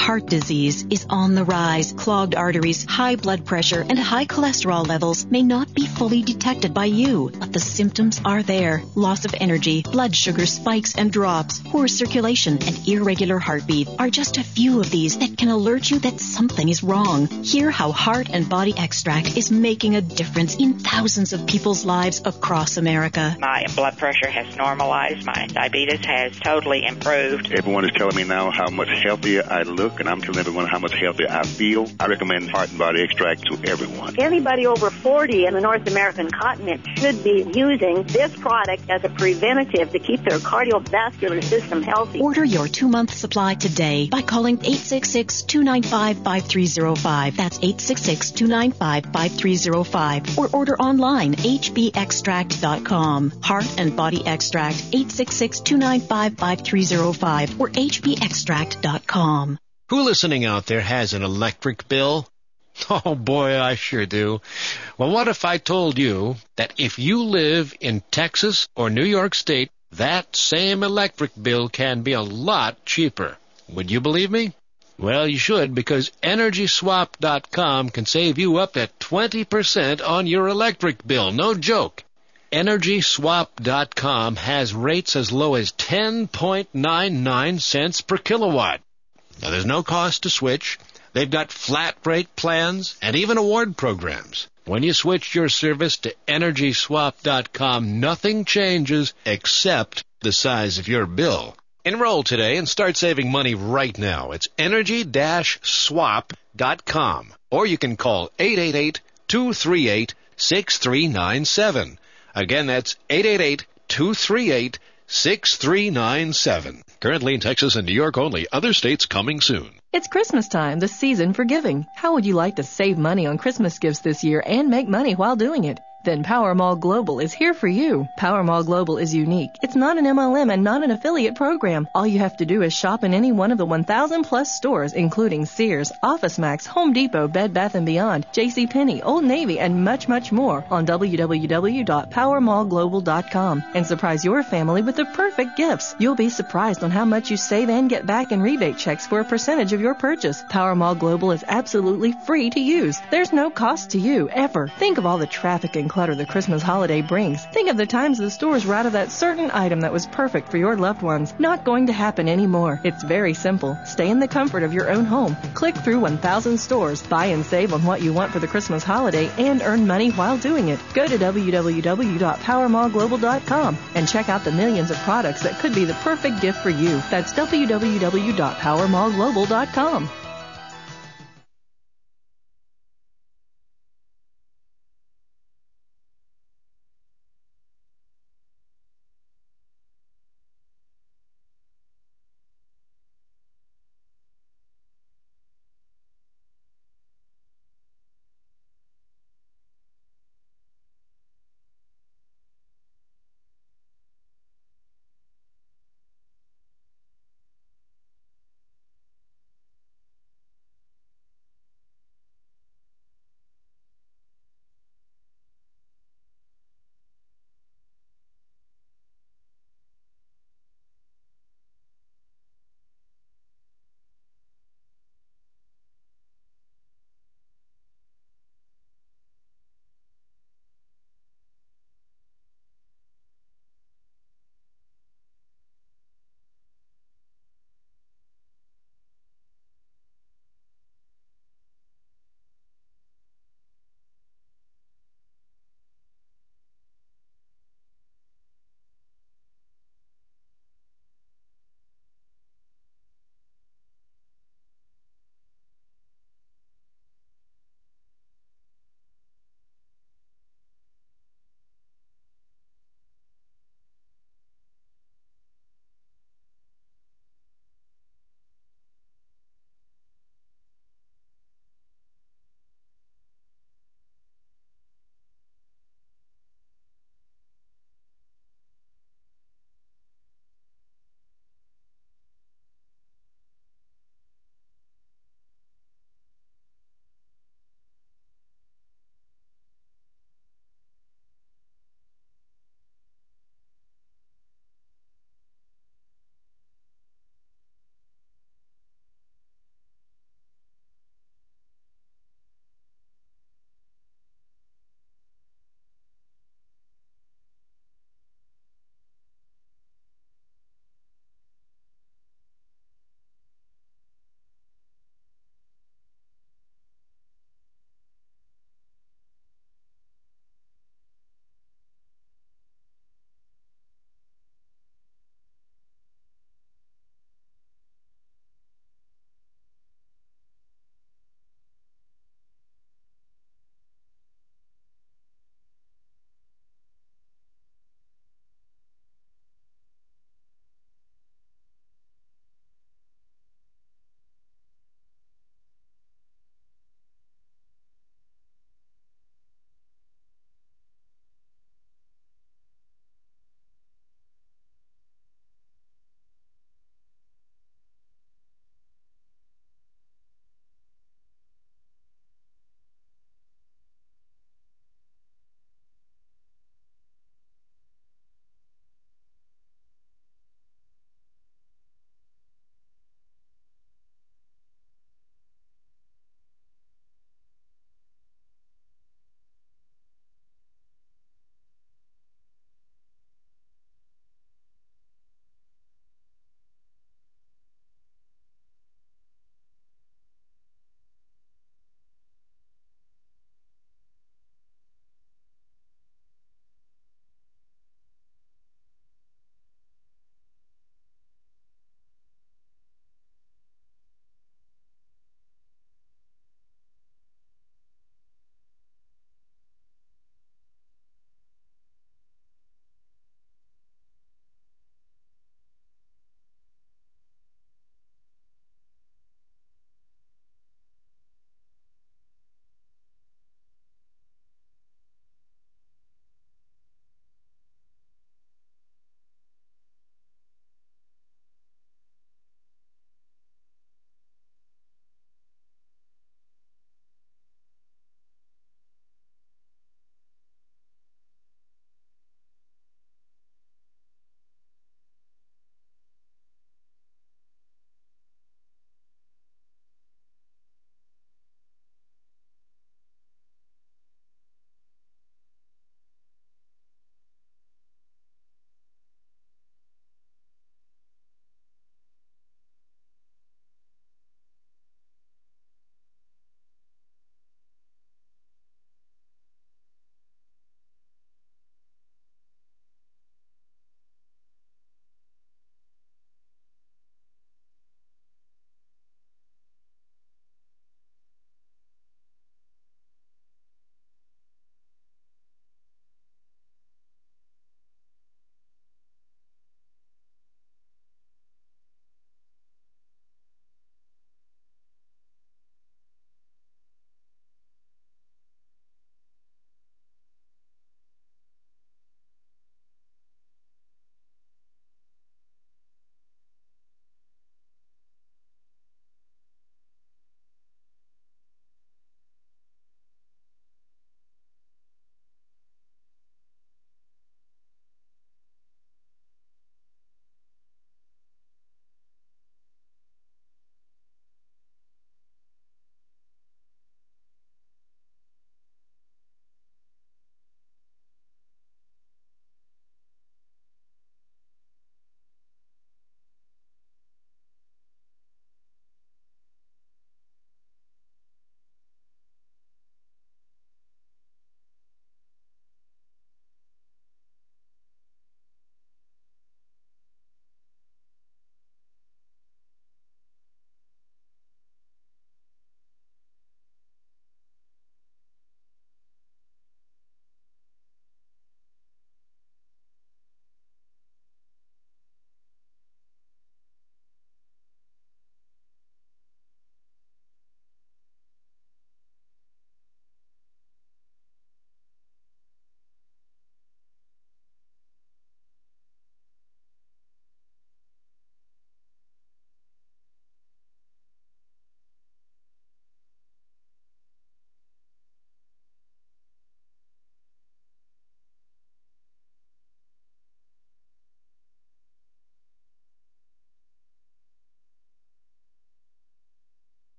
heart disease is on the rise. Clogged arteries, high blood pressure, and high cholesterol levels may not be fully detected by you, but the symptoms are there. Loss of energy, blood sugar spikes and drops, poor circulation, and irregular heartbeat are just a few of these that can alert you that something is wrong. Hear how Heart and Body Extract is making a difference in thousands of people's lives across America. My blood pressure has normalized. My diabetes has totally improved. Everyone is telling me now how much healthier I look, and I'm telling everyone how much healthier I feel. I recommend Heart and Body Extract to everyone. Anybody over 40 in the North American continent should be using this product as a preventative to keep their cardiovascular system healthy. Order your 2-month supply today by calling 866-295-5305. That's 866-295-5305. Or order online, hbextract.com. Heart and Body Extract, 866-295-5305 or hbextract.com. Who listening out there has an electric bill? Oh boy, I sure do. Well, what if I told you that if you live in Texas or New York State, that same electric bill can be a lot cheaper? Would you believe me? Well, you should, because EnergySwap.com can save you up to 20% on your electric bill. No joke. EnergySwap.com has rates as low as 10.99 cents per kilowatt. Now, there's no cost to switch. They've got flat rate plans and even award programs. When you switch your service to EnergySwap.com, nothing changes except the size of your bill. Enroll today and start saving money right now. It's energy-swap.com. Or you can call 888-238-6397. Again, that's 888-238-6397. Currently in Texas and New York only. Other states coming soon. It's Christmas time, the season for giving. How would you like to save money on Christmas gifts this year and make money while doing it? Then Power Mall Global is here for you. Power Mall Global is unique. It's not an MLM and not an affiliate program. All you have to do is shop in any one of the 1,000 plus stores, including Sears, OfficeMax, Home Depot, Bed Bath & Beyond, JCPenney, Old Navy, and much, much more on www.powermallglobal.com and surprise your family with the perfect gifts. You'll be surprised on how much you save and get back in rebate checks for a percentage of your purchase. Power Mall Global is absolutely free to use. There's no cost to you, ever. Think of all the traffic and clutter the Christmas holiday brings. Think of the times the stores were out of that certain item that was perfect for your loved ones. Not going to happen anymore. It's very simple. Stay in the comfort of your own home. Click through 1,000 stores, buy and save on what you want for the Christmas holiday, and earn money while doing it. Go to www.powermallglobal.com and check out the millions of products that could be the perfect gift for you. That's www.powermallglobal.com.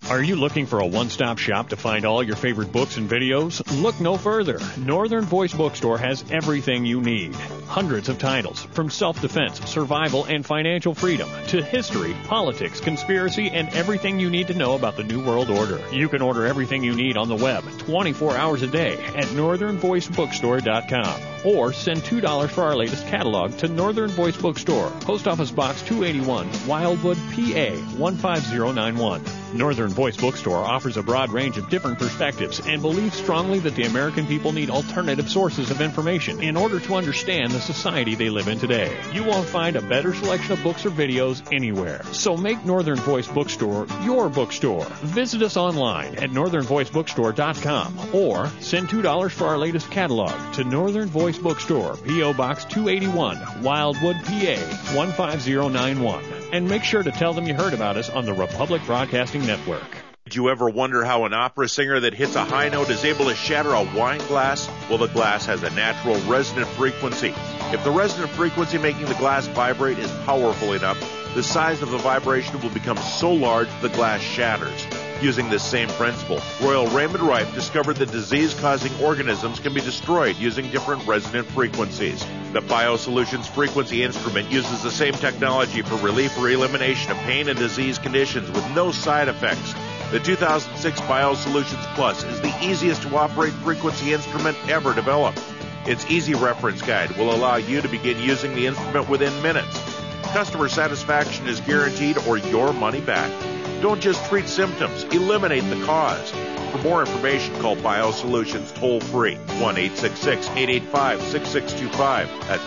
Are you looking for a one-stop shop to find all your favorite books and videos? Look no further. Northern Voice Bookstore has everything you need. Hundreds of titles, from self-defense, survival, and financial freedom, to history, politics, conspiracy, and everything you need to know about the New World Order. You can order everything you need on the web 24 hours a day at northernvoicebookstore.com. Or send $2 for our latest catalog to Northern Voice Bookstore, Post Office Box 281, Wildwood, PA 15091. Northern Voice Bookstore offers a broad range of different perspectives and believes strongly that the American people need alternative sources of information in order to understand the society they live in today. You won't find a better selection of books or videos anywhere. So make Northern Voice Bookstore your bookstore. Visit us online at northernvoicebookstore.com or send $2 for our latest catalog to Northern Voice Bookstore, P.O. Box 281, Wildwood, PA 15091. And make sure to tell them you heard about us on the Republic Broadcasting Network. Did you ever wonder how an opera singer that hits a high note is able to shatter a wine glass? Well, the glass has a natural resonant frequency. If the resonant frequency making the glass vibrate is powerful enough, the size of the vibration will become so large the glass shatters. Using this same principle, Royal Raymond Rife discovered that disease-causing organisms can be destroyed using different resonant frequencies. The BioSolutions frequency instrument uses the same technology for relief or elimination of pain and disease conditions with no side effects. The 2006 BioSolutions Plus is the easiest to operate frequency instrument ever developed. Its easy reference guide will allow you to begin using the instrument within minutes. Customer satisfaction is guaranteed or your money back. Don't just treat symptoms, eliminate the cause. For more information, call BioSolutions toll-free, 1-866-885-6625. That's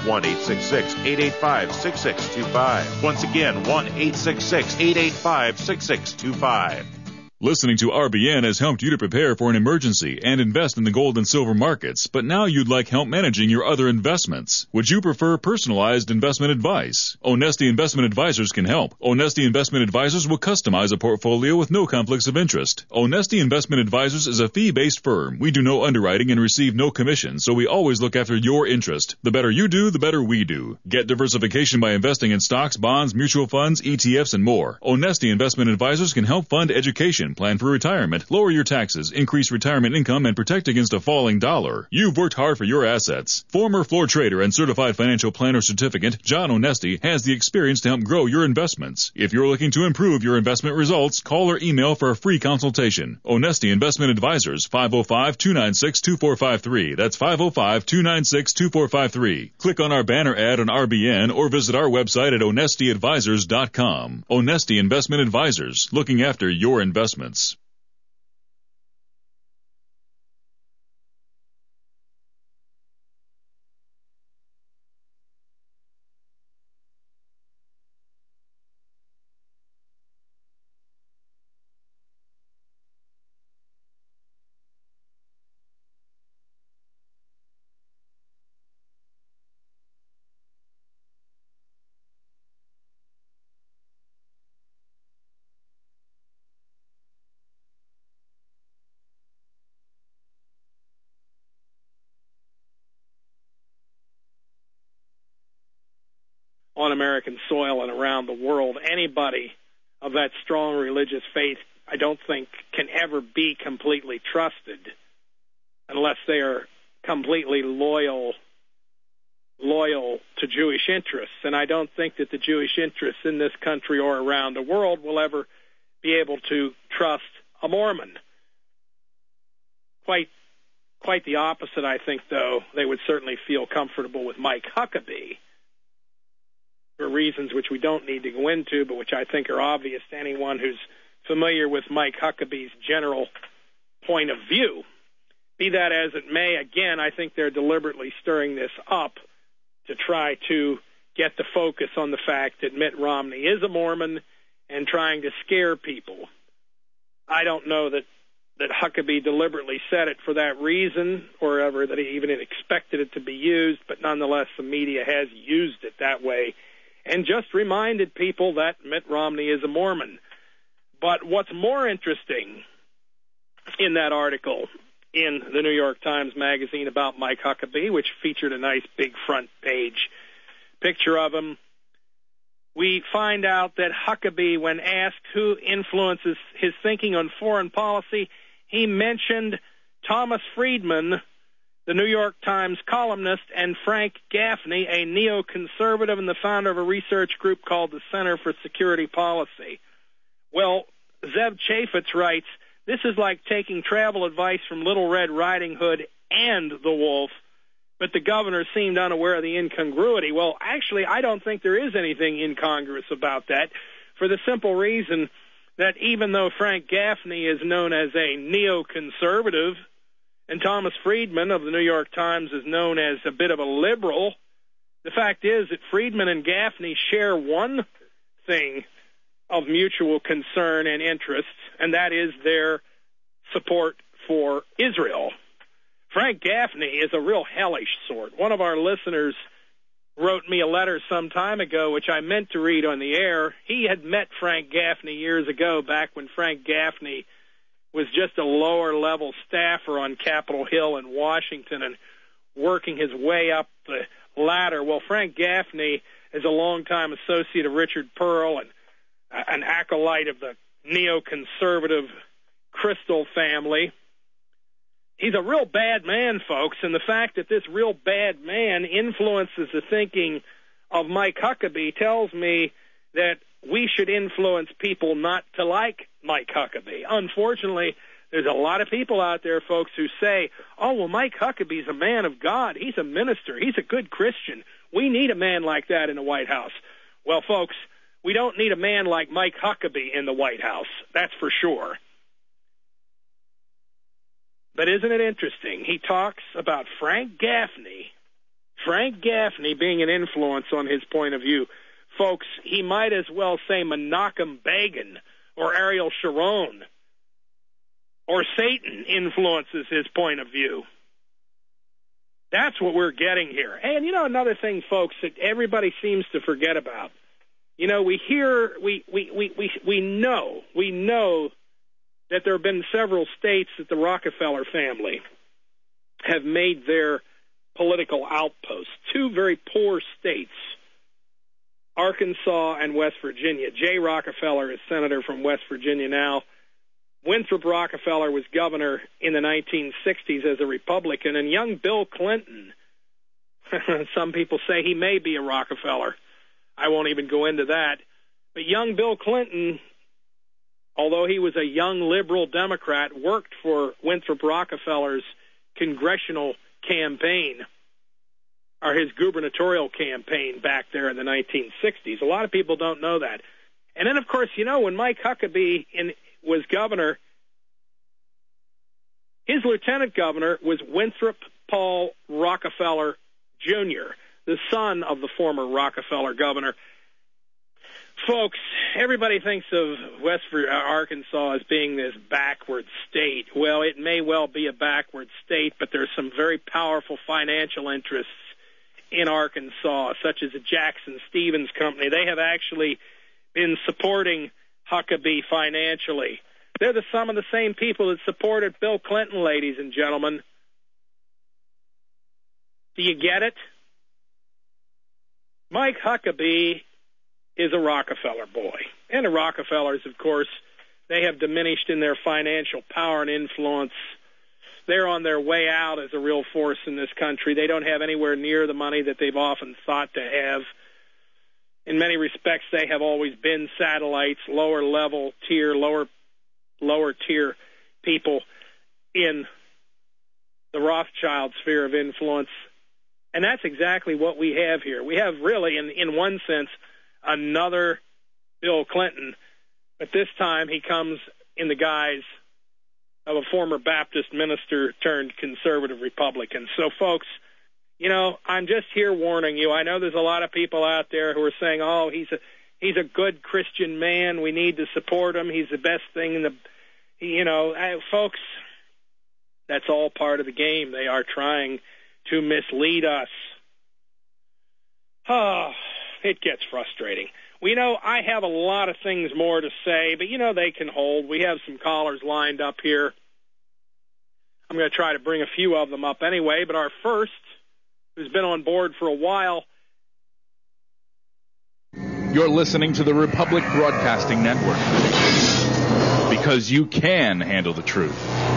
1-866-885-6625. Once again, 1-866-885-6625. Listening to RBN has helped you to prepare for an emergency and invest in the gold and silver markets, but now you'd like help managing your other investments. Would you prefer personalized investment advice? Onesti Investment Advisors can help. Onesti Investment Advisors will customize a portfolio with no conflicts of interest. Onesti Investment Advisors is a fee-based firm. We do no underwriting and receive no commission, so we always look after your interest. The better you do, the better we do. Get diversification by investing in stocks, bonds, mutual funds, ETFs, and more. Onesti Investment Advisors can help fund education, plan for retirement, lower your taxes, increase retirement income, and protect against a falling dollar. You've worked hard for your assets. Former floor trader and certified financial planner certificate, John Onesti, has the experience to help grow your investments. If you're looking to improve your investment results, call or email for a free consultation. Onesti Investment Advisors, 505-296-2453. That's 505-296-2453. Click on our banner ad on RBN or visit our website at onestiadvisors.com. Onesti Investment Advisors, looking after your investments. On American soil and around the world, anybody of that strong religious faith, I don't think, can ever be completely trusted unless they are completely loyal to Jewish interests. And I don't think that the Jewish interests in this country or around the world will ever be able to trust a Mormon. Quite the opposite, I think, though. They would certainly feel comfortable with Mike Huckabee, for reasons which we don't need to go into, but which I think are obvious to anyone who's familiar with Mike Huckabee's general point of view. Be that as it may, again, I think they're deliberately stirring this up to try to get the focus on the fact that Mitt Romney is a Mormon and trying to scare people. I don't know that Huckabee deliberately said it for that reason or ever that he even expected it to be used, but nonetheless the media has used it that way and just reminded people that Mitt Romney is a Mormon. But what's more interesting in that article in the New York Times Magazine about Mike Huckabee, which featured a nice big front page picture of him, we find out that Huckabee, when asked who influences his thinking on foreign policy, he mentioned Thomas Friedman, the New York Times columnist, and Frank Gaffney, a neoconservative and the founder of a research group called the Center for Security Policy. Well, Zev Chaffetz writes, this is like taking travel advice from Little Red Riding Hood and the wolf, but the governor seemed unaware of the incongruity. Well, actually, I don't think there is anything incongruous about that, for the simple reason that even though Frank Gaffney is known as a neoconservative, and Thomas Friedman of the New York Times is known as a bit of a liberal, the fact is that Friedman and Gaffney share one thing of mutual concern and interest, and that is their support for Israel. Frank Gaffney is a real hellish sort. One of our listeners wrote me a letter some time ago, which I meant to read on the air. He had met Frank Gaffney years ago, back when Frank Gaffney was just a lower-level staffer on Capitol Hill in Washington and working his way up the ladder. Well, Frank Gaffney is a longtime associate of Richard Pearl and an acolyte of the neoconservative Crystal family. He's a real bad man, folks, and the fact that this real bad man influences the thinking of Mike Huckabee tells me that we should influence people not to like Mike Huckabee. Unfortunately, there's a lot of people out there, folks, who say, oh, well, Mike Huckabee's a man of God. He's a minister. He's a good Christian. We need a man like that in the White House. Well, folks, we don't need a man like Mike Huckabee in the White House. That's for sure. But isn't it interesting? He talks about Frank Gaffney being an influence on his point of view. Folks, he might as well say Menachem Begin or Ariel Sharon or Satan influences his point of view. That's what we're getting here. And, you know, another thing, folks, that everybody seems to forget about. You know, we know that there have been several states that the Rockefeller family have made their political outposts. Two very poor states, Arkansas and West Virginia. Jay Rockefeller is senator from West Virginia now. Winthrop Rockefeller was governor in the 1960s as a Republican, and young Bill Clinton, some people say he may be a Rockefeller. I won't even go into that. But young Bill Clinton, although he was a young liberal Democrat, worked for Winthrop Rockefeller's congressional campaign, or his gubernatorial campaign back there in the 1960s. A lot of people don't know that. And then, of course, you know, when Mike Huckabee was governor, his lieutenant governor was Winthrop Paul Rockefeller Jr., the son of the former Rockefeller governor. Folks, everybody thinks of Arkansas as being this backward state. Well, it may well be a backward state, but there's some very powerful financial interests in Arkansas, such as the Jackson Stevens Company. They have actually been supporting Huckabee financially. They're some of the same people that supported Bill Clinton, ladies and gentlemen. Do you get it? Mike Huckabee is a Rockefeller boy. And the Rockefellers, of course, they have diminished in their financial power and influence. They're on their way out as a real force in this country. They don't have anywhere near the money that they've often thought to have. In many respects, they have always been satellites, lower tier people in the Rothschild sphere of influence. And that's exactly what we have here. We have really, in one sense, another Bill Clinton, but this time he comes in the guise of a former Baptist minister turned conservative Republican. So, folks, you know, I'm just here warning you. I know there's a lot of people out there who are saying, oh, he's a good Christian man. We need to support him. He's the best thing in the, you know, folks, that's all part of the game. They are trying to mislead us. Oh, it gets frustrating. We know I have a lot of things more to say, but, you know, they can hold. We have some callers lined up here. I'm going to try to bring a few of them up anyway, but our first, who's been on board for a while, You're listening to the Republic Broadcasting Network, because you can handle the truth.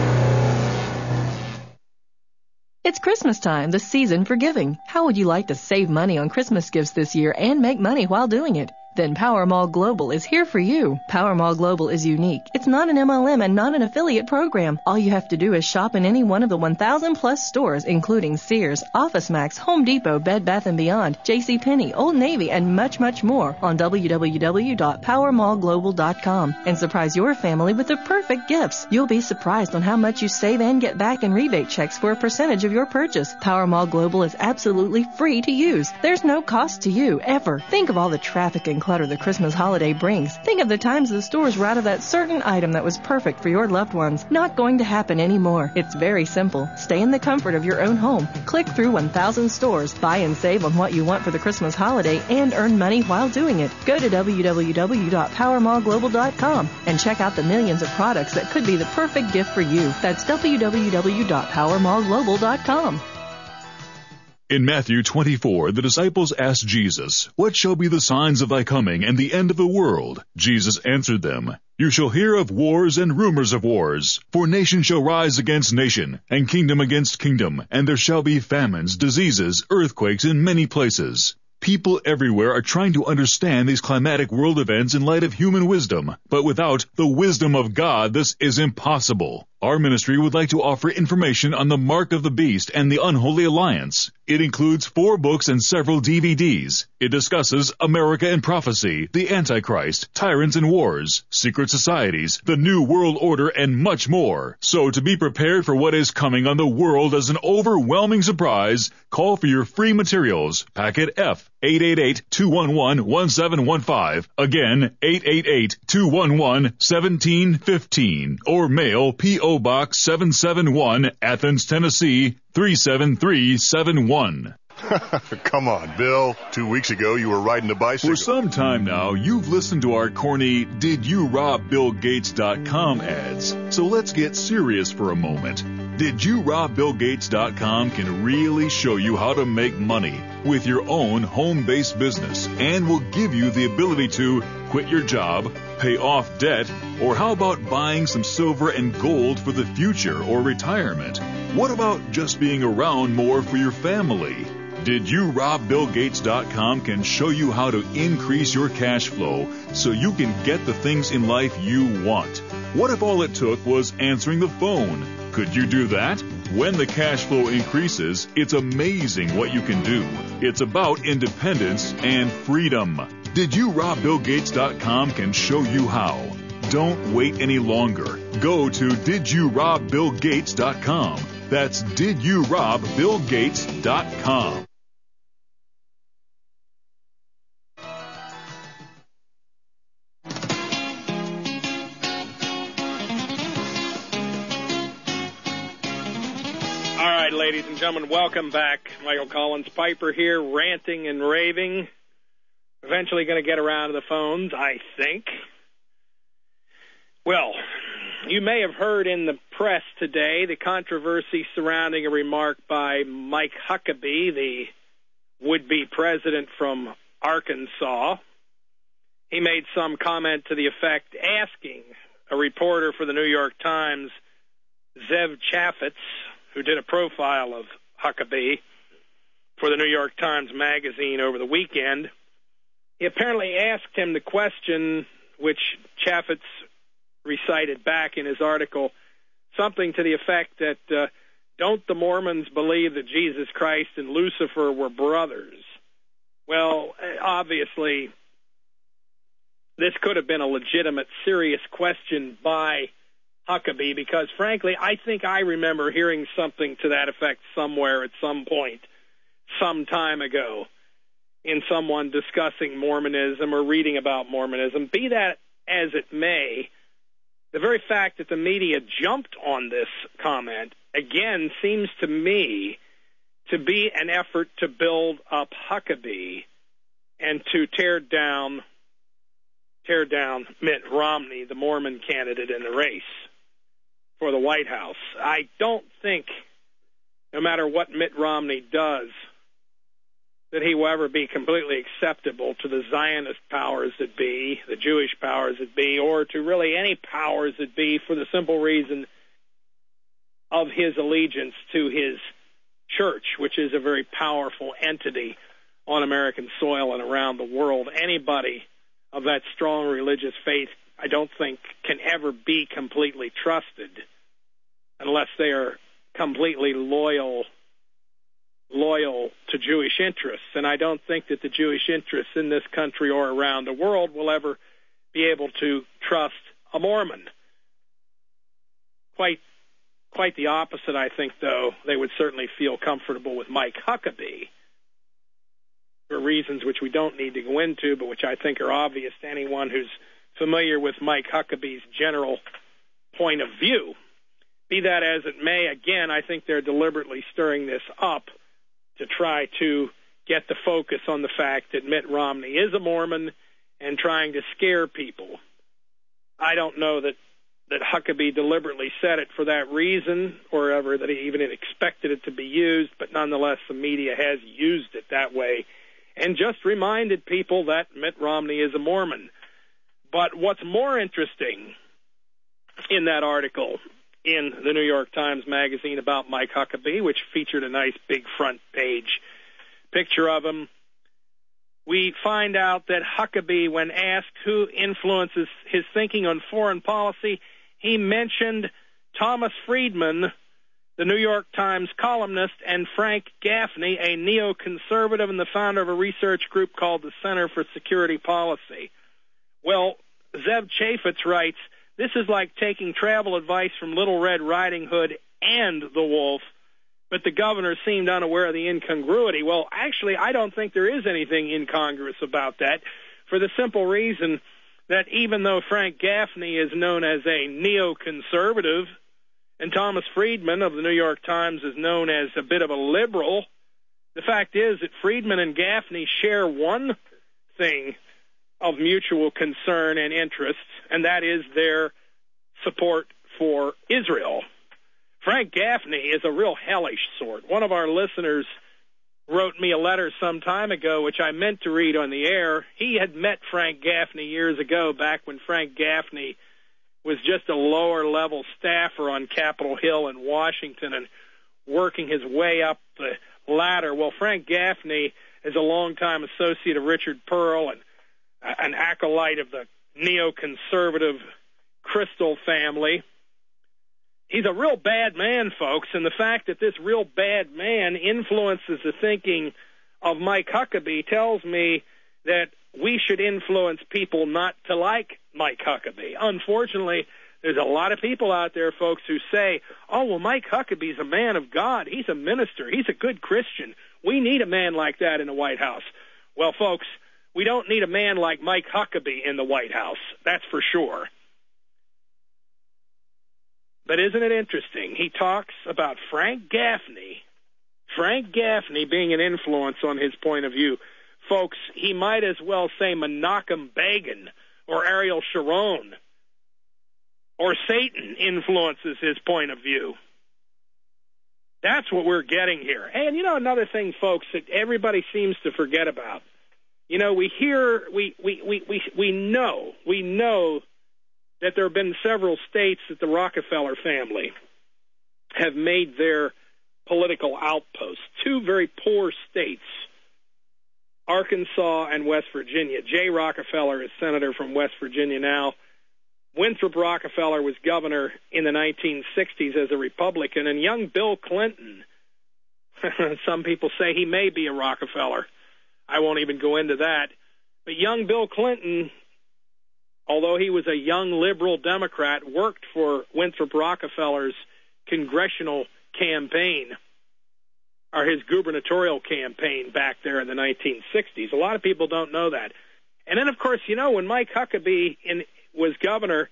It's Christmas time, the season for giving. How would you like to save money on Christmas gifts this year and make money while doing it? Then Powermall Global is here for you. Powermall Global is unique. It's not an MLM and not an affiliate program. All you have to do is shop in any one of the 1,000 plus stores, including Sears, OfficeMax, Home Depot, Bed Bath & Beyond, JCPenney, Old Navy, and much, much more on www.powermallglobal.com and surprise your family with the perfect gifts. You'll be surprised on how much you save and get back in rebate checks for a percentage of your purchase. Powermall Global is absolutely free to use. There's no cost to you, ever. Think of all the traffic and clutter the Christmas holiday brings. Think of the times the stores were out of that certain item that was perfect for your loved ones. Not going to happen anymore. It's very simple. Stay in the comfort of your own home. Click through 1,000 stores, buy and save on what you want for the Christmas holiday, and earn money while doing it. Go to www.powermallglobal.com and check out the millions of products that could be the perfect gift for you. That's www.powermallglobal.com. In Matthew 24, the disciples asked Jesus, "What shall be the signs of thy coming and the end of the world?" Jesus answered them, "You shall hear of wars and rumors of wars. For nation shall rise against nation, and kingdom against kingdom, and there shall be famines, diseases, earthquakes in many places." People everywhere are trying to understand these climatic world events in light of human wisdom, but without the wisdom of God, this is impossible. Our ministry would like to offer information on the Mark of the Beast and the Unholy Alliance. It includes 4 books and several DVDs. It discusses America and Prophecy, the Antichrist, Tyrants and Wars, Secret Societies, the New World Order, and much more. So to be prepared for what is coming on the world as an overwhelming surprise, call for your free materials. Packet F, 888-211-1715. Again, 888-211-1715. Or mail P.O. Box 771, Athens, Tennessee, 37371. Come on, Bill. 2 weeks ago, you were riding a bicycle. For some time now, you've listened to our corny DidYouRobBillGates.com ads. So let's get serious for a moment. DidYouRobBillGates.com can really show you how to make money with your own home-based business and will give you the ability to quit your job, pay off debt, or how about buying some silver and gold for the future or retirement? What about just being around more for your family? DidYouRobBillGates.com can show you how to increase your cash flow so you can get the things in life you want. What if all it took was answering the phone? Could you do that? When the cash flow increases, it's amazing what you can do. It's about independence and freedom. DidYouRobBillGates.com can show you how. Don't wait any longer. Go to DidYouRobBillGates.com. That's DidYouRobBillGates.com. All right, ladies and gentlemen, welcome back. Michael Collins Piper here, ranting and raving. Eventually going to get around to the phones, I think. Well, you may have heard in the press today the controversy surrounding a remark by Mike Huckabee, the would-be president from Arkansas. He made some comment to the effect asking a reporter for the New York Times, Zev Chaffetz, who did a profile of Huckabee for the New York Times Magazine over the weekend. He apparently asked him the question, which Chaffetz recited back in his article, something to the effect that, don't the Mormons believe that Jesus Christ and Lucifer were brothers? Well, obviously, this could have been a legitimate, serious question by Huckabee, because, frankly, I think I remember hearing something to that effect somewhere at some point, some time ago, in someone discussing Mormonism or reading about Mormonism. Be that as it may, the very fact that the media jumped on this comment, again, seems to me to be an effort to build up Huckabee and to tear down Mitt Romney, the Mormon candidate in the race for the White House. I don't think, no matter what Mitt Romney does, that he will ever be completely acceptable to the Zionist powers that be, the Jewish powers that be, or to really any powers that be, for the simple reason of his allegiance to his church, which is a very powerful entity on American soil and around the world. Anybody of that strong religious faith, I don't think, can ever be completely trusted unless they are completely loyal to Jewish interests. And I don't think that the Jewish interests in this country or around the world will ever be able to trust a Mormon. Quite the opposite, I think, though. They would certainly feel comfortable with Mike Huckabee for reasons which we don't need to go into, but which I think are obvious to anyone who's familiar with Mike Huckabee's general point of view. Be that as it may, again, I think they're deliberately stirring this up to try to get the focus on the fact that Mitt Romney is a Mormon and trying to scare people. I don't know that Huckabee deliberately said it for that reason or ever that he even expected it to be used, but nonetheless the media has used it that way and just reminded people that Mitt Romney is a Mormon. But what's more interesting in that article in the New York Times Magazine about Mike Huckabee, which featured a nice big front page picture of him, we find out that Huckabee, when asked who influences his thinking on foreign policy, he mentioned Thomas Friedman, the New York Times columnist, and Frank Gaffney, a neoconservative and the founder of a research group called the Center for Security Policy. Well, Zev Chaffetz writes, this is like taking travel advice from Little Red Riding Hood and the wolf, but the governor seemed unaware of the incongruity. Well, actually, I don't think there is anything incongruous about that, for the simple reason that even though Frank Gaffney is known as a neoconservative and Thomas Friedman of the New York Times is known as a bit of a liberal, the fact is that Friedman and Gaffney share one thing of mutual concern and interest, and that is their support for Israel. Frank Gaffney is a real hellish sort. One of our listeners wrote me a letter some time ago, which I meant to read on the air. He had met Frank Gaffney years ago, back when Frank Gaffney was just a lower-level staffer on Capitol Hill in Washington and working his way up the ladder. Well, Frank Gaffney is a longtime associate of Richard Pearl and an acolyte of the neoconservative Crystal family. He's a real bad man, folks, and the fact that this real bad man influences the thinking of Mike Huckabee tells me that we should influence people not to like Mike Huckabee. Unfortunately, there's a lot of people out there, folks, who say, oh, well, Mike Huckabee's a man of God. He's a minister. He's a good Christian. We need a man like that in the White House. Well, folks, we don't need a man like Mike Huckabee in the White House. That's for sure. But isn't it interesting? He talks about Frank Gaffney being an influence on his point of view. Folks, he might as well say Menachem Begin or Ariel Sharon or Satan influences his point of view. That's what we're getting here. And, you know, another thing, folks, that everybody seems to forget about. You know, we know that there have been several states that the Rockefeller family have made their political outposts. Two very poor states, Arkansas and West Virginia. Jay Rockefeller is senator from West Virginia now. Winthrop Rockefeller was governor in the 1960s as a Republican, and young Bill Clinton, some people say he may be a Rockefeller. I won't even go into that. But young Bill Clinton, although he was a young liberal Democrat, worked for Winthrop Rockefeller's congressional campaign, or his gubernatorial campaign back there in the 1960s. A lot of people don't know that. And then, of course, you know, when Mike Huckabee was governor,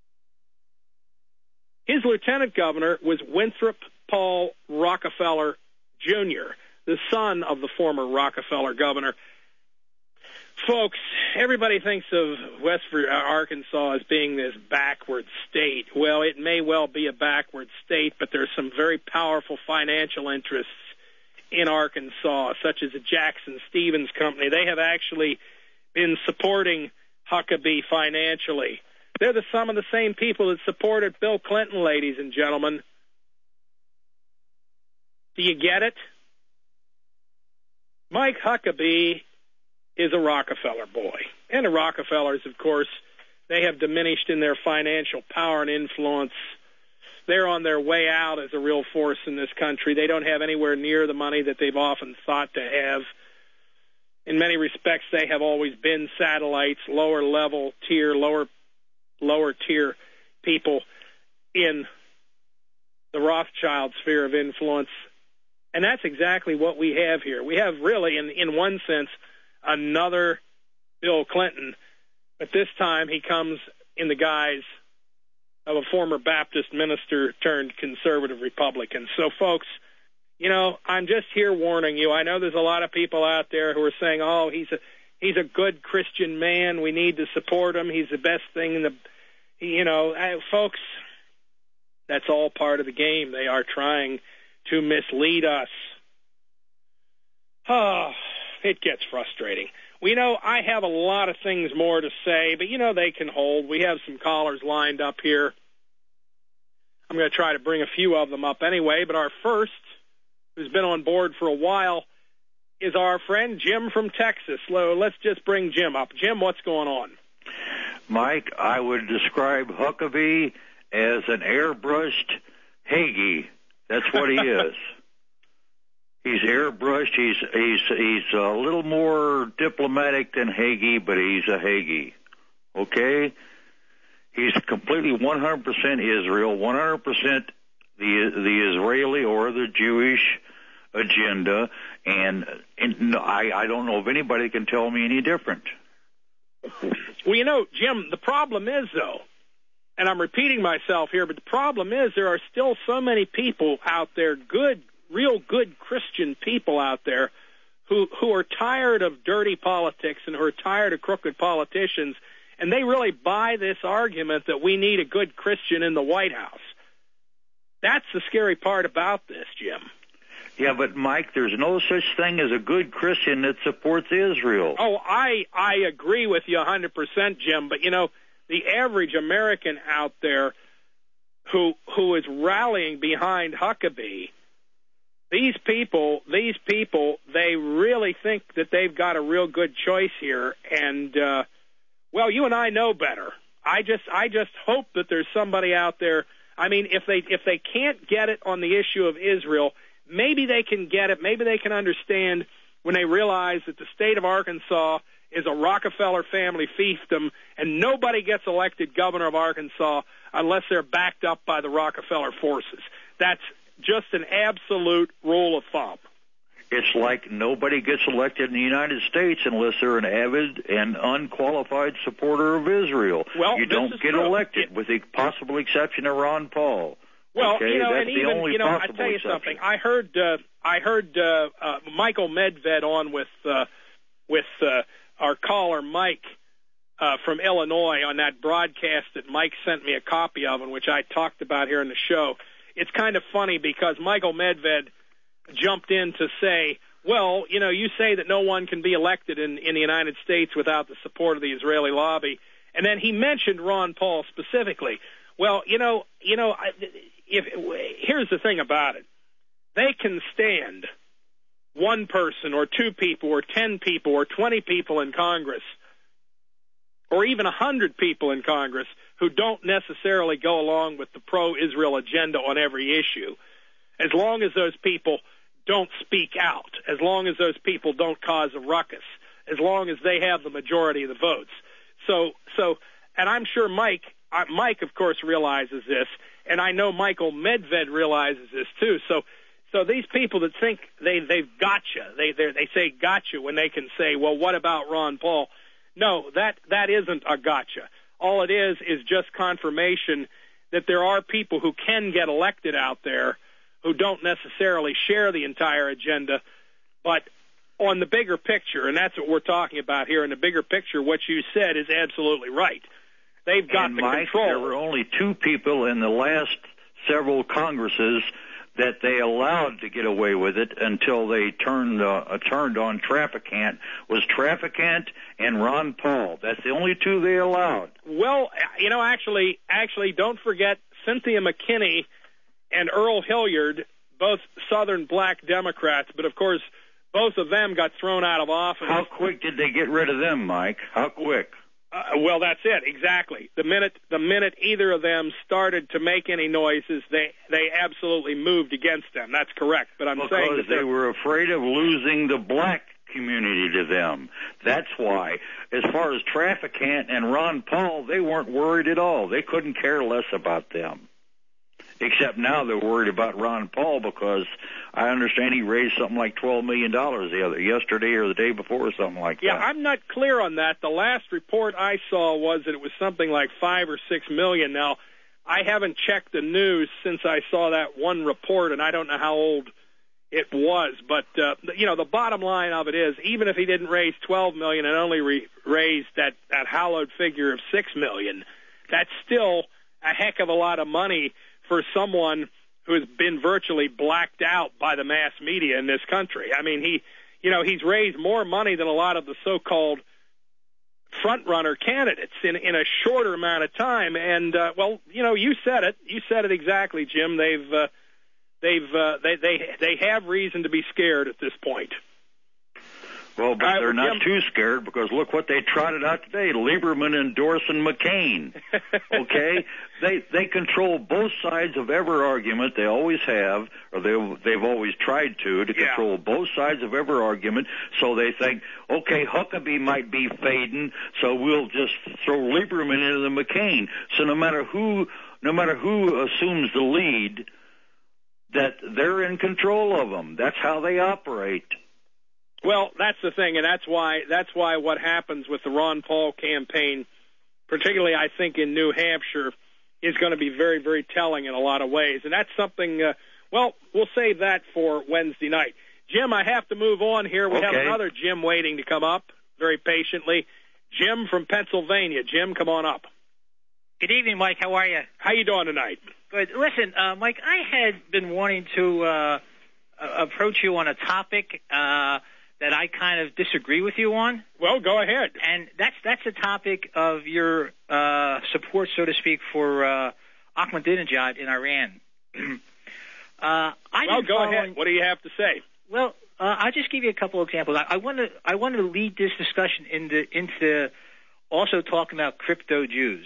his lieutenant governor was Winthrop Paul Rockefeller Jr., the son of the former Rockefeller governor. Folks, everybody thinks of Arkansas as being this backward state. Well, it may well be a backward state, but there's some very powerful financial interests in Arkansas, such as the Jackson Stevens Company, they have actually been supporting Huckabee financially. They're some of the same people that supported Bill Clinton, ladies and gentlemen. Do you get it? Mike Huckabee is a Rockefeller boy. And the Rockefellers, of course, they have diminished in their financial power and influence. They're on their way out as a real force in this country. They don't have anywhere near the money that they've often thought to have. In many respects, they have always been satellites, lower tier people in the Rothschild sphere of influence. And that's exactly what we have here. We have really, in one sense, another Bill Clinton, but this time he comes in the guise of a former Baptist minister turned conservative Republican. So, folks, I'm just here warning you. I know there's a lot of people out there who are saying, oh, he's a good Christian man. We need to support him. He's the best thing in the, folks, that's all part of the game. They are trying to mislead us. Oh, it gets frustrating. I have a lot of things more to say, but they can hold. We have some callers lined up here. I'm going to try to bring a few of them up anyway, but our first, who's been on board for a while, is our friend Jim from Texas. Let's just bring Jim up. Jim, what's going on? Mike, I would describe Huckabee as an airbrushed Hagee. That's what he is. He's airbrushed. He's a little more diplomatic than Hagee, but he's a Hagee. Okay? He's completely 100% Israel, 100% the Israeli or the Jewish agenda, and I don't know if anybody can tell me any different. Well, Jim, the problem is, though, and I'm repeating myself here, but the problem is there are still so many people out there, real good Christian people out there who are tired of dirty politics and who are tired of crooked politicians, and they really buy this argument that we need a good Christian in the White House. That's the scary part about this, Jim. Yeah, but Mike, there's no such thing as a good Christian that supports Israel. Oh, I agree with you 100%, Jim, but the average American out there who is rallying behind Huckabee, these people, they really think that they've got a real good choice here. And, you and I know better. I just hope that there's somebody out there. I mean, if they can't get it on the issue of Israel, maybe they can get it. Maybe they can understand when they realize that the state of Arkansas is a Rockefeller family fiefdom, and nobody gets elected governor of Arkansas unless they're backed up by the Rockefeller forces. That's just an absolute rule of thumb. It's like nobody gets elected in the United States unless they're an avid and unqualified supporter of Israel. Well, you don't get elected, with the possible exception of Ron Paul. Well, okay? That's and even, only I tell you exception. something. I heard Michael Medved on with our caller Mike from Illinois on that broadcast that Mike sent me a copy of, and which I talked about here in the show. It's kind of funny because Michael Medved jumped in to say, well, you say that no one can be elected in the United States without the support of the Israeli lobby, and then he mentioned Ron Paul specifically. Well, here's the thing about it. They can stand one person or two people or 10 people or 20 people in Congress or even 100 people in Congress who don't necessarily go along with the pro-Israel agenda on every issue, as long as those people don't speak out, as long as those people don't cause a ruckus, as long as they have the majority of the votes. So, and I'm sure Mike, of course, realizes this, and I know Michael Medved realizes this too. So these people that think they've gotcha, they say gotcha when they can say, well, what about Ron Paul? No, that isn't a gotcha. All it is just confirmation that there are people who can get elected out there who don't necessarily share the entire agenda, but on the bigger picture, and that's what we're talking about here, in the bigger picture, what you said is absolutely right. They've got the Mike, control. There were only two people in the last several Congresses that they allowed to get away with it until they turned on Traficant was Traficant and Ron Paul. That's the only two they allowed. Well, actually, don't forget Cynthia McKinney and Earl Hilliard, both Southern black Democrats, but of course both of them got thrown out of office. How quick did they get rid of them, Mike? How quick? Well, that's it, exactly. The minute either of them started to make any noises, they absolutely moved against them. That's correct. But I'm saying that they were afraid of losing the black community to them. That's why. As far as Traficant and Ron Paul, they weren't worried at all. They couldn't care less about them. Except now they're worried about Ron Paul because I understand he raised something like $12 million yesterday or the day before or something like that. Yeah, I'm not clear on that. The last report I saw was that it was something like $5 or $6 million. Now, I haven't checked the news since I saw that one report, and I don't know how old it was. But, the bottom line of it is, even if he didn't raise $12 million and only raised that hallowed figure of $6 million, that's still a heck of a lot of money for someone who has been virtually blacked out by the mass media in this country. I mean, he's raised more money than a lot of the so-called front-runner candidates in a shorter amount of time. And you said it. You said it exactly, Jim. They have reason to be scared at this point. Well, but they're not too scared because look what they trotted out today. Lieberman endorsing McCain. Okay? They control both sides of every argument. They always have, or they've always tried to control both sides of every argument. So they think, okay, Huckabee might be fading, so we'll just throw Lieberman into the McCain. So no matter who assumes the lead, that they're in control of them. That's how they operate. Well, that's the thing, and that's why what happens with the Ron Paul campaign, particularly I think in New Hampshire, is going to be very, very telling in a lot of ways. And that's something, we'll save that for Wednesday night. Jim, I have to move on here. We have another Jim waiting to come up very patiently. Jim from Pennsylvania. Jim, come on up. Good evening, Mike. How are you? How you doing tonight? Good. Listen, Mike, I had been wanting to approach you on a topic that I kind of disagree with you on. Well, go ahead. And that's the topic of your support, so to speak, for Ahmadinejad in Iran. Go ahead. What do you have to say? Well, I'll just give you a couple of examples. I want to lead this discussion into also talking about crypto Jews.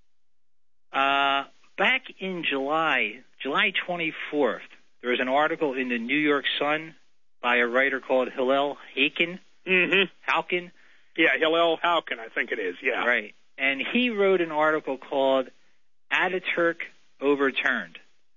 Back in July 24th, there was an article in the New York Sun by a writer called Hillel Halkin. Mm-hmm. Halkin? Yeah, Hillel Halkin, I think it is, yeah. Right. And he wrote an article called Ataturk Overturned.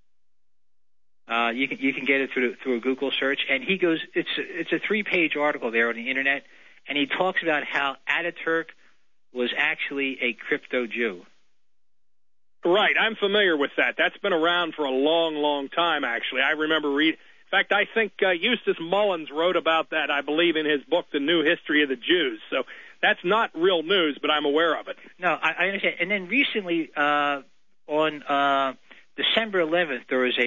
You can get it through a Google search. And he goes, it's a 3-page article there on the Internet, and he talks about how Ataturk was actually a crypto Jew. Right, I'm familiar with that. That's been around for a long, long time, actually. I remember reading. In fact, I think Eustace Mullins wrote about that, I believe, in his book, The New History of the Jews. So that's not real news, but I'm aware of it. No, I understand. And then recently, on December 11th, there was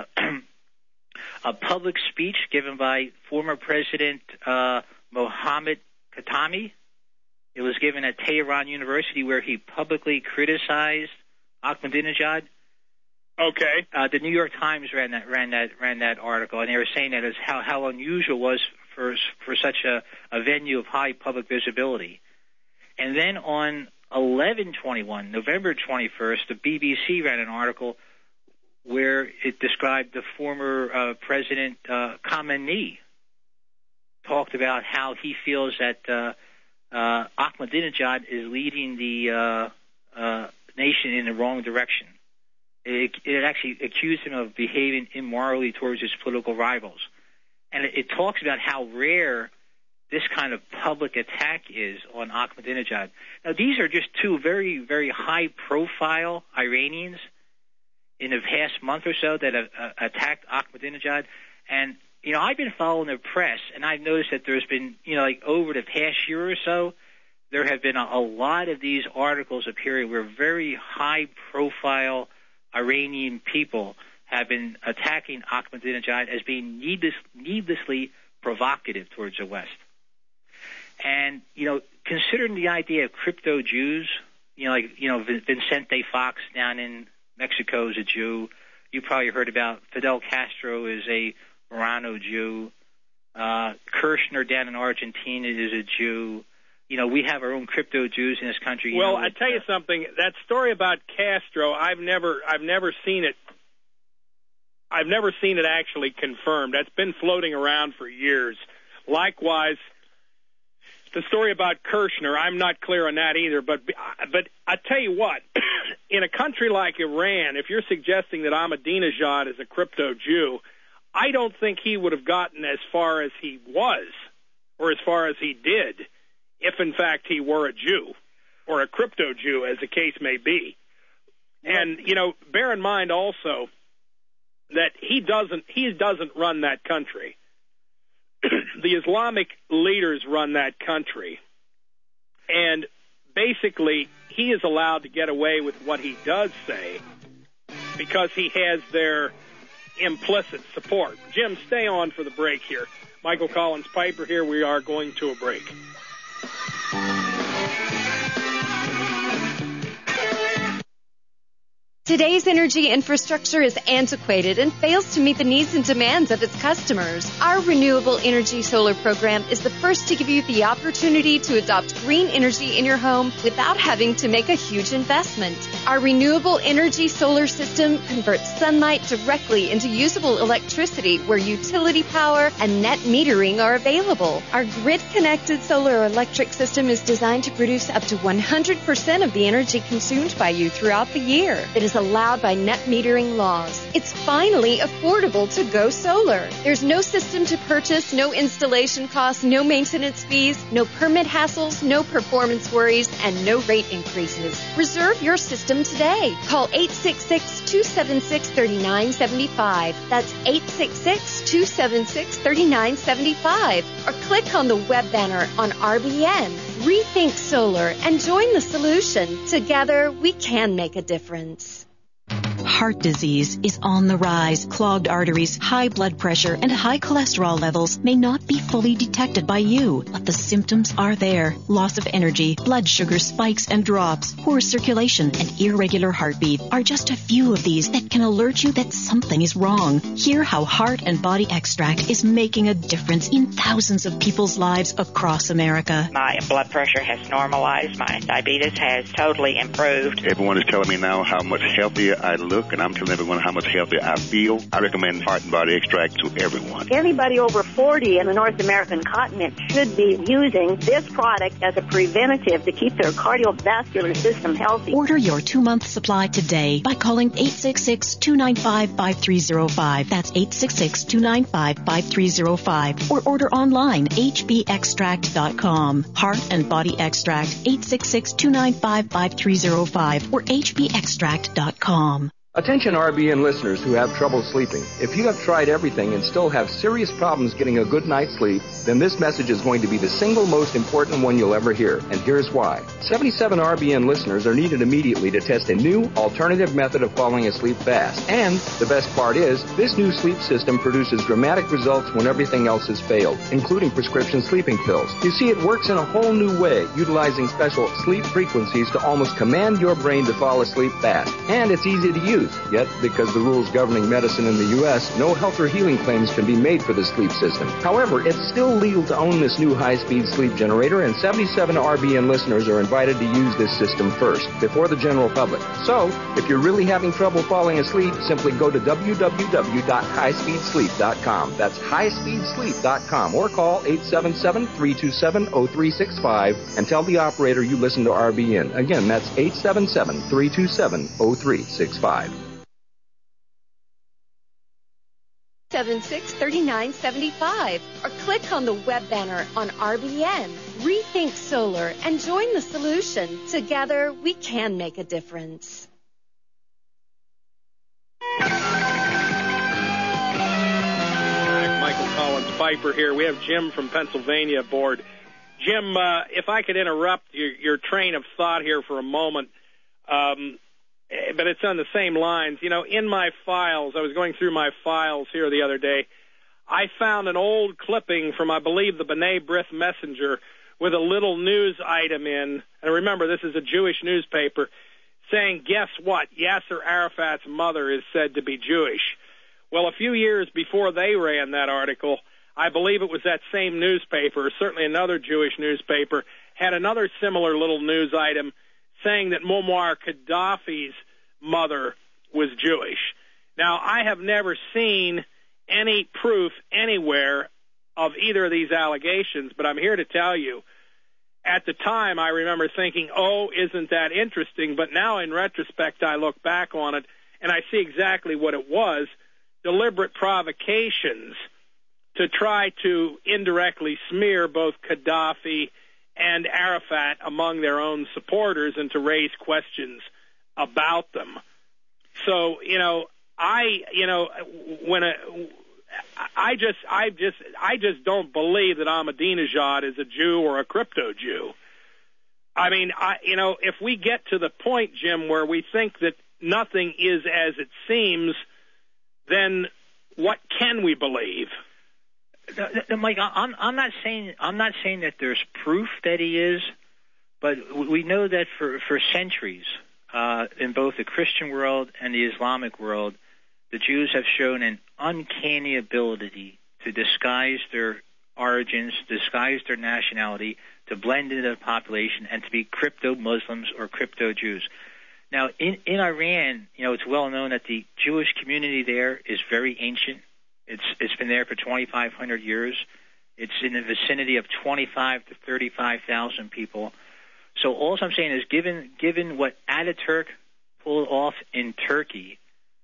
a public speech given by former President Mohammad Khatami. It was given at Tehran University, where he publicly criticized Ahmadinejad. Okay. The New York Times ran that article, and they were saying that as how unusual it was for such a venue of high public visibility. And then on 11/21, November 21st, the BBC ran an article where it described the former President Khamenei, talked about how he feels that Ahmadinejad is leading the nation in the wrong direction. It actually accused him of behaving immorally towards his political rivals. And it talks about how rare this kind of public attack is on Ahmadinejad. Now, these are just two very, very high-profile Iranians in the past month or so that have attacked Ahmadinejad. And, I've been following the press, and I've noticed that there's been, over the past year or so, there have been a lot of these articles appearing where very high-profile Iranian people have been attacking Ahmadinejad as being needlessly provocative towards the West. And, considering the idea of crypto Jews, Vicente Fox down in Mexico is a Jew. You probably heard about Fidel Castro is a Marrano Jew. Kirchner down in Argentina is a Jew. We have our own crypto Jews in this country. Well, I tell you something. That story about Castro, I've never seen it. I've never seen it actually confirmed. That's been floating around for years. Likewise, the story about Kirchner, I'm not clear on that either. But I tell you what, in a country like Iran, if you're suggesting that Ahmadinejad is a crypto Jew, I don't think he would have gotten as far as he was, or as far as he did, if in fact he were a Jew, or a crypto Jew, as the case may be. And, bear in mind also that he doesn't run that country. The Islamic leaders run that country. And basically, he is allowed to get away with what he does say because he has their implicit support. Jim, stay on for the break here. Michael Collins Piper here. We are going to a break. Today's energy infrastructure is antiquated and fails to meet the needs and demands of its customers. Our Renewable Energy Solar program is the first to give you the opportunity to adopt green energy in your home without having to make a huge investment. Our Renewable Energy Solar system converts sunlight directly into usable electricity where utility power and net metering are available. Our grid-connected solar electric system is designed to produce up to 100% of the energy consumed by you throughout the year. It is allowed by net metering laws. It's finally affordable to go solar. There's no system to purchase, no installation costs, no maintenance fees, no permit hassles, no performance worries, and no rate increases. Reserve your system today. Call 866-276-3975. That's 866-276-3975. Or click on the web banner on RBN. Rethink Solar and join the solution. Together, we can make a difference. Heart disease is on the rise. Clogged arteries, high blood pressure, and high cholesterol levels may not be fully detected by you, but the symptoms are there. Loss of energy, blood sugar spikes and drops, poor circulation, and irregular heartbeat are just a few of these that can alert you that something is wrong. Hear how Heart and Body Extract is making a difference in thousands of people's lives across America. My blood pressure has normalized. My diabetes has totally improved. Everyone is telling me now how much healthier I look, and I'm telling everyone how much healthier I feel. I recommend Heart and Body Extract to everyone. Anybody over 40 in the North American continent should be using this product as a preventative to keep their cardiovascular system healthy. Order your 2-month supply today by calling 866-295-5305. That's 866-295-5305. Or order online, hbextract.com. Heart and Body Extract, 866-295-5305 or hbextract.com. Attention RBN listeners who have trouble sleeping. If you have tried everything and still have serious problems getting a good night's sleep, then this message is going to be the single most important one you'll ever hear. And here's why. 77 RBN listeners are needed immediately to test a new alternative method of falling asleep fast. And the best part is, this new sleep system produces dramatic results when everything else has failed, including prescription sleeping pills. You see, it works in a whole new way, utilizing special sleep frequencies to almost command your brain to fall asleep fast. And it's easy to use. Yet, because the rules governing medicine in the U.S., no health or healing claims can be made for the sleep system. However, it's still legal to own this new high-speed sleep generator, and 77 RBN listeners are invited to use this system first, before the general public. So, if you're really having trouble falling asleep, simply go to www.highspeedsleep.com. That's highspeedsleep.com, or call 877-327-0365 and tell the operator you listen to RBN. Again, that's 877-327-0365. 866-3975 or click on the web banner on RBN. Rethink Solar and join the solution. Together, we can make a difference. Michael Collins Piper here. We have Jim from Pennsylvania aboard. Jim, if I could interrupt your train of thought here for a moment. but it's on the same lines. You know, in my files, I was going through my files here the other day, I found an old clipping from, I believe, the B'nai B'rith Messenger with a little news item in, and remember, this is a Jewish newspaper, saying, guess what, Yasser Arafat's mother is said to be Jewish. Well, a few years before they ran that article, I believe it was that same newspaper, or certainly another Jewish newspaper, had another similar little news item saying that Muammar Gaddafi's mother was Jewish. Now, I have never seen any proof anywhere of either of these allegations, but I'm here to tell you, at the time I remember thinking, oh, isn't that interesting? But now in retrospect I look back on it and I see exactly what it was, deliberate provocations to try to indirectly smear both Gaddafi and Arafat among their own supporters and to raise questions about them. So, I just don't believe that Ahmadinejad is a Jew or a crypto Jew. I mean, if we get to the point, Jim, where we think that nothing is as it seems, then what can we believe? No, Mike, I'm not saying that there's proof that he is, but we know that for centuries, in both the Christian world and the Islamic world, the Jews have shown an uncanny ability to disguise their origins, disguise their nationality, to blend into the population, and to be crypto-Muslims or crypto-Jews. Now, in Iran, it's well known that the Jewish community there is very ancient. It's been there for 2,500 years. It's in the vicinity of 25 to 35,000 people. So all I'm saying is, given what Ataturk pulled off in Turkey,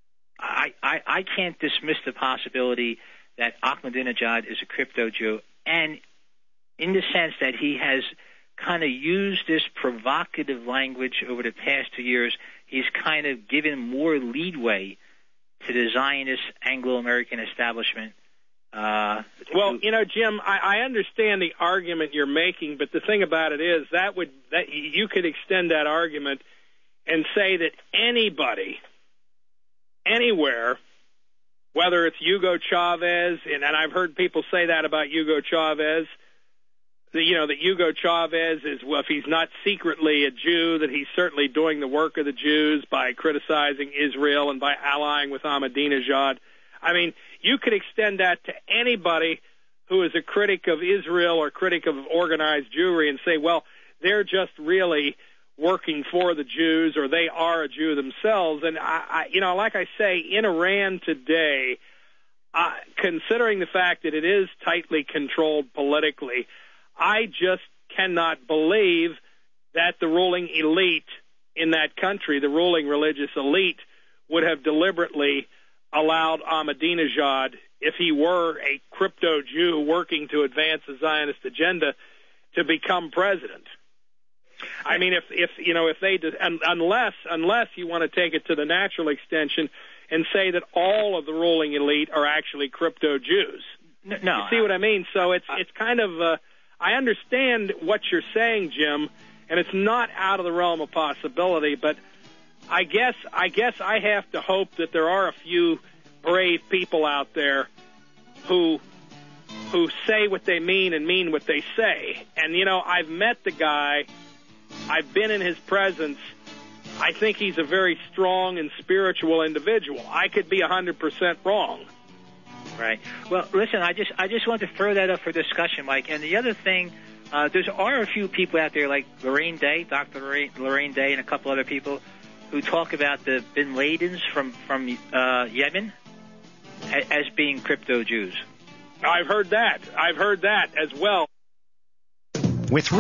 I can't dismiss the possibility that Ahmadinejad is a crypto Jew, and in the sense that he has kind of used this provocative language over the past 2 years, he's kind of given more leadway to the Zionist Anglo-American establishment. Well, Jim, I understand the argument you're making, but the thing about it is that you could extend that argument and say that anybody, anywhere, whether it's Hugo Chavez, and I've heard people say that about Hugo Chavez, that Hugo Chavez is, well, if he's not secretly a Jew, that he's certainly doing the work of the Jews by criticizing Israel and by allying with Ahmadinejad. I mean, you could extend that to anybody who is a critic of Israel or critic of organized Jewry and say, well, they're just really working for the Jews, or they are a Jew themselves. And like I say, in Iran today, considering the fact that it is tightly controlled politically, I just cannot believe that the ruling elite in that country, the ruling religious elite, would have deliberately allowed Ahmadinejad, if he were a crypto Jew working to advance the Zionist agenda, to become president. I mean, if they did, unless you want to take it to the natural extension and say that all of the ruling elite are actually crypto Jews. No, you see what I mean? So it's kind of I understand what you're saying, Jim, and it's not out of the realm of possibility, but I guess I have to hope that there are a few brave people out there who say what they mean and mean what they say. And, I've met the guy. I've been in his presence. I think he's a very strong and spiritual individual. I could be 100% wrong. Right. Well, listen, I just want to throw that up for discussion, Mike. And the other thing, there are a few people out there like Lorraine Day, Dr. Lorraine Day, and a couple other people who talk about the Bin Ladens from Yemen as being crypto Jews. I've heard that as well. With